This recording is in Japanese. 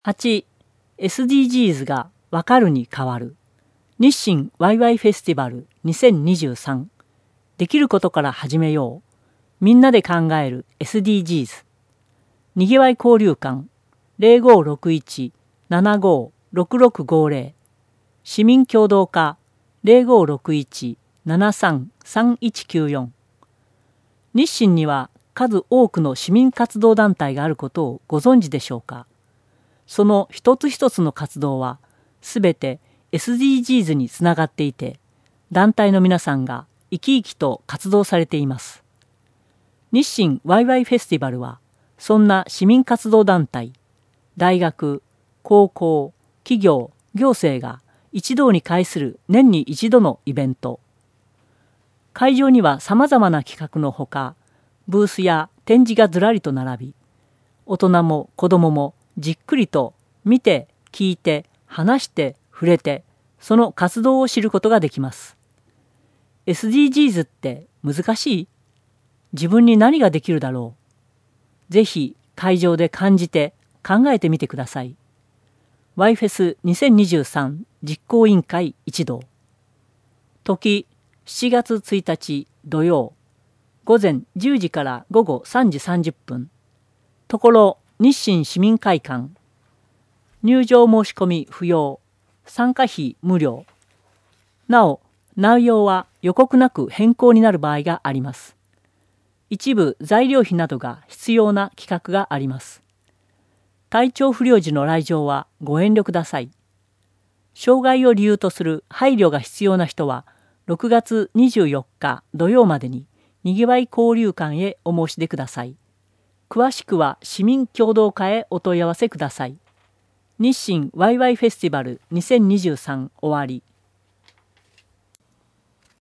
8. SDGs がわかるに変わる。日清ワイワイフェスティバル2023。できることから始めよう。みんなで考える SDGs。にぎわい交流館 0561-756650。市民協働課 0561-733194。日清には数多くの市民活動団体があることをご存知でしょうか。その一つ一つの活動はすべて SDGs につながっていて、団体の皆さんが生き生きと活動されています。日清ワイワイフェスティバルは、そんな市民活動団体、大学、高校、企業、行政が一堂に会する年に一度のイベント。会場にはさまざまな企画のほか、ブースや展示がずらりと並び、大人も子どももじっくりと見て、聞いて、話して、触れて、その活動を知ることができます。SDGs って難しい？自分に何ができるだろう？ぜひ会場で感じて考えてみてください。ワイフェス2023実行委員会一同。時7月1日土曜、午前10時から午後3時30分。ところ日清市民会館。入場申し込み不要。参加費無料。なお、内容は予告なく変更になる場合があります。一部材料費などが必要な企画があります。体調不良時の来場はご遠慮ください。障害を理由とする配慮が必要な人は、6月24日土曜までににぎわい交流館へお申し出ください。詳しくは市民協働課へお問い合わせください。日清ワイワイフェスティバル2023終わり。